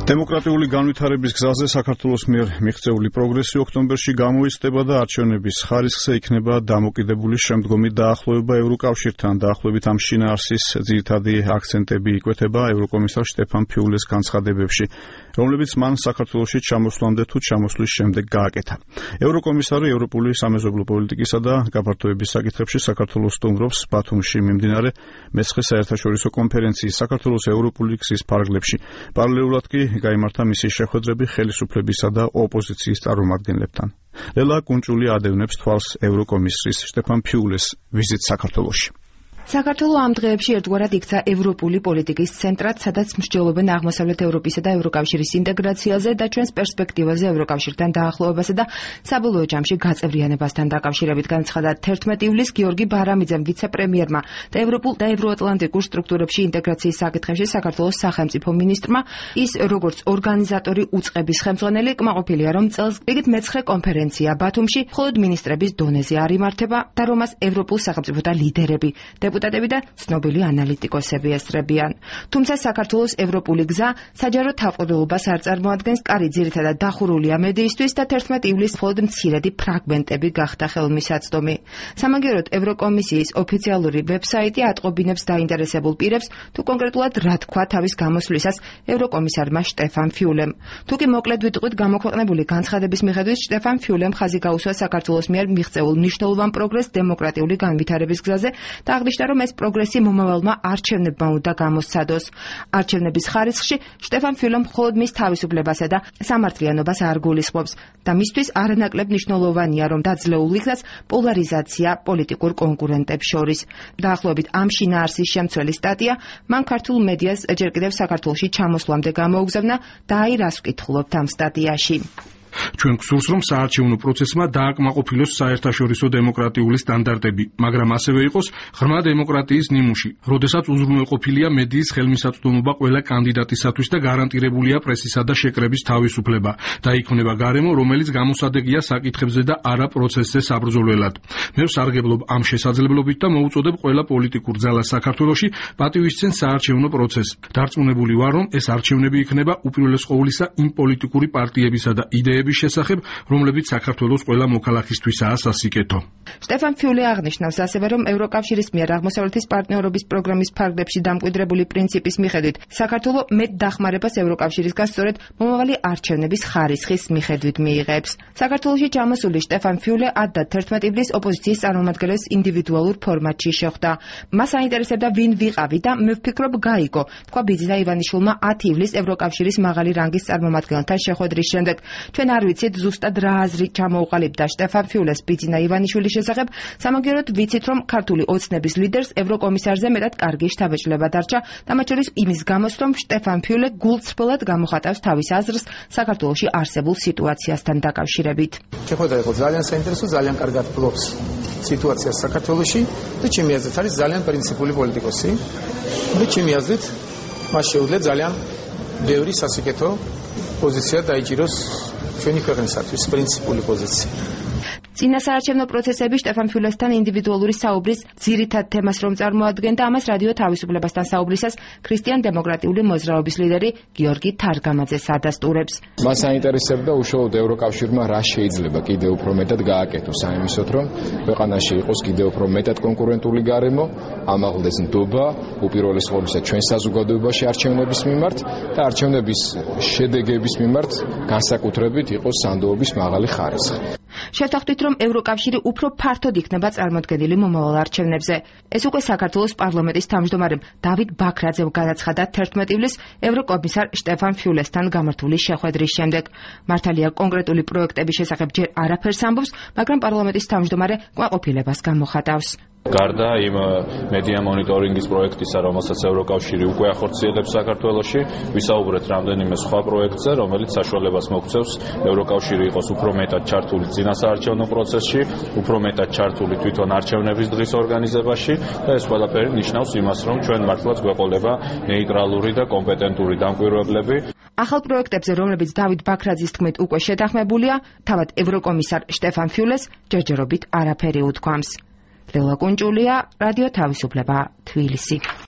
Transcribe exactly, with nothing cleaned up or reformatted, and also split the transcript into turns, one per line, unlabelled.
დემოკრატიული განვითარების გზაზე საქართველოს მიერ მიღწეული პროგრესი ოქტომბერში გამოიზრდება და არჩევნების ხარისხზე იქნება დამოკიდებული შემდგომი დაახლოება ევროკავშირთან. დაახლოებით ამ შინაარსის ძირითადი აქცენტები იკვეთება ევროკომისარ შტეფან ფიულეს განცხადებებში, რომლებიც მან საქართველოში ჩამოსვლამდე თუ ჩამოსვლის შემდეგ გააკეთა. ევროკომისარი ევროპული სამეზობლო პოლიტიკისა და გაფართოების საკითხებში საქართველოს სტუმრობს ბათუმში მიმდინარე მეცხრე საერთაშორისო კონფერენციის საქართველოს ევროპული გზის ფარგლებში. პარალელურად კი გაიმართა მისი შეხვედრები ხელისუფლებისა და ოპოზიციის წარმომადგენლებთან. ლელა კუნჭული ადევნებს თვალს ევროკომისრის შტეფან ფიულეს ვიზიტს საქართველოში.
საქართველო ამ დღეებში ერთგვარად იქცა ევროპული პოლიტიკის ცენტრად, სადაც მსჯელობენ აღმოსავლეთ ევროპისა და ევროკავშირის ინტეგრაციაზე და ჩვენს პერსპექტივაზე ევროკავშირთან დაახლოებასა და საბოლოო ჯამში გაწევრიანებასთან დაკავშირებით, განცხადა თერთმეტი ივლისს გიორგი ბარამიძემ, ვიცე-პრემიერმა და ევროპულ და ევროატლანტიკურ სტრუქტურებში ინტეგრაციის საკითხებში საქართველოს სახელმწიფო მინისტრმა. ის როგორც ორგანიზატორი უწყების ხელმძღვანელი კმაყოფილია, რომ წელს რიგით მეცხრე კონფერენცია ბათუმში მხოლოდ მინისტრების დონეზე არ იმართება და რომას ევროპულ სახელმწიფოთა ლიდერები, დეპუტატები და ცნობილი ანალიტიკოსები ესწრებიან. თუმცა საქართველოს ევროპული გზა საჯარო თავყრდულობას არ წარმოადგენს, კარი ძირითადად დახურულია მედიისთვის და თერთმეტი ივლისს მხოლოდ მცირედი ფრაგმენტები გახდა ხელმისაწვდომი. სამაგიეროდ ევროკომისიის ოფიციალური ვებსაიტი ატყობინებს დაინტერესებულ პირებს, თუ კონკრეტულად რა თქვა თავის გამოსვლისას ევროკომისარმა შტეფან ფიულემ. თუ კი მოკლედ ვიტყვით, გამოქვეყნებული განცხადების მიხედვით შტეფან ფიულემ ხაზი გაუსვა საქართველოს მიერ მიღწეულ მნიშვნელოვან პროგრესს დემოკრატიული განვითარების გზაზე და აღნიშნა, რომ ეს პროგრესი მომავალმა არჩევნებმა უნდა გამოსცადოს. არჩევნების ხარისხში შტეფან ფიულემ მხოლოდ მის თავისუფლებასა და სამართლიანობას არ გულისხმობს და მისთვის არანაკლებ მნიშვნელოვანია, რომ დაძლეულ იქნას პოლარიზაცია პოლიტიკურ კონკურენტებს შორის. დაახლოებით ამ შინაარსის შემცველი სტატია მან ქართულ მედიას ჯერ კიდევ საქართველოში ჩამოსვლამდე გამოუგზავნა და აი რას ვკითხულობთ ამ სტატიაში.
ჩვენ გვსურს, რომ საარჩევნო პროცესმა დააკმაყოფილოს საერთაშორისო დემოკრატიული სტანდარტები, მაგრამ ასევე იყოს ღრმა დემოკრატიის ნიმუში, როდესაც უზრუნველყოფილია მედიის ხელმისაწვდომობა ყველა კანდიდატისათვის და გარანტირებულია პრესისა და შეკრების თავისუფლება და იქნება გარემო, რომელიც გამოსადეგია საკითხებზე და არა პროცესზე საბრძოლველად. მე ვსარგებლობ ამ შესაძლებლობით და მოუწოდებ ყველა პოლიტიკურ ძალას საქართველოში პატივისცენ საარჩევნო პროცესს. დარწმუნებული ვარ, რომ ეს არჩევნები იქნება უპირველეს ყოვლისა იმ პოლიტიკური პარტიებისა და იდეების შესახებ, რომლებიც საქართველოს ყველა მოქალაქისთვისაა სასიკეთო.
შტეფან ფიულე აღნიშნავს ასევე, რომ ევროკავშირის მიერ აღმოსავლეთის პარტნიორობის პროგრამის ფარგლებში დამკვიდრებული პრინციპის მიხედვით საქართველო მეტ დახმარებას ევროკავშირისგან სწორედ მომავალი არჩევნების ხარისხის მიხედვით მიიღებს. საქართველოში ჩამოსული შტეფან ფიულე ათი და თერთმეტი ივლისს ოპოზიციის წარმომადგენლებს ინდივიდუალურ ფორმატში შეხვდა. მას აინტერესებდა ვინ ვიყავი და მე ვფიქრობ გაიგო, თქვა ბიძინა ივანიშვილმა ათი ივლისს ევროკავშირის მაღალი რანგის წარმომადგენელთან შეხვედრის შემდეგ. ჩვენ არ ვიცით ზუსტად რა აზრი ჩამოუყალიბდა შტეფან ფიულეს ბიძინა ივანიშვილის შესახებ, სამაგიეროდ ვიცით, რომ ქართული ოცნების ლიდერს ევროკომისარზე მეტად კარგი შთაბეჭდილება დარჩა და მათ შორის იმის გამოს, რომ შტეფან ფიულე გულწრფელად გამოხატავს თავის აზრს საქართველოში არსებულ სიტუაციასთან დაკავშირებით.
შეხვედრა იყო ძალიან საინტერესო, ძალიან კარგად ფლობს სიტუაციას საქართველოში და ჩემი აზრით არის ძალიან პრინციპული პოლიტიკოსი და ჩემი აზრით მას შეუძლია ძალიან ბევრი სასიკეთო პოზიცია დაიჭიროს ჩვენი ქვეყნისათვის, პრინციპული პოზიცია.
წინა საარჩევნო პროცესები შტეფან ფიულესთან ინდივიდუალური საუბრის ძირითად თემას რომ წარმოადგენდა, ამას რადიო თავისუფლებასთან საუბრისას ქრისტიან-დემოკრატიული მოძრაობის ლიდერი გიორგი თარგამაძე ადასტურებს.
მას აინტერესებდა უშუალოდ ევროკავშირმა რა შეიძლება კიდევ უფრო მეტად გააკეთოს აიმისოთ, რომ ქვეყანაში იყოს კიდევ უფრო მეტად კონკურენტული გარემო, ამაღლდეს ნდობა უპირველეს ყოვლისა ჩვენ საზოგადოებაში არჩევნების მიმართ და არჩევნების შედეგების მიმართ განსაკუთრებით იყოს სანდოობის მაღალი ხარისხი.
შევთანხმდით, რომ ევროკავშირი უფრო ფართოდ იქნება წარმოდგენილი მომავალ არჩევნებზე. ეს უკვე საქართველოს პარლამენტის თავმჯდომარემ დავით ბაქრაძემ განაცხადა თერთმეტი ივლისს ევროკომისარ შტეფან ფიულესთან გამართული შეხვედრის შემდეგ. მართალია კონკრეტული პროექტების შესახებ ჯერ არაფერს ამბობს, მაგრამ პარლამენტის თავმჯდომარე კმაყოფილებას გამოხატავს.
გარდა იმ მედია მონიტორინგის პროექტისა, რომელსაც ევროკავშირი უკვე ახორციელებს საქართველოში, ვისაუბრეთ რამდენიმე სხვა პროექტზე, რომელიც საშუალებას მოგცევს ევროკავშირი იყოს უფრო მეტად ჩართული წინასაარჩევნო პროცესში, უფრო მეტად ჩართული თვითონ არჩევნების დღის ორგანიზებაში და ეს ყველაფერი ნიშნავს იმას, რომ ჩვენ მართლაც გვეყოლება ნეიტრალური და კომპეტენტური დამკვირვებლები.
ახალ პროექტებზე, რომლებიც დავით ბაქრაძის თქმით უკვე შეთანხმებულია, თავად ევროკომისარ შტეფან ფიულეს ჯერჯერობით არაფერი უთქვამს. ლელა კუნჭულია, რადიო თავისუფლება, თბილისი.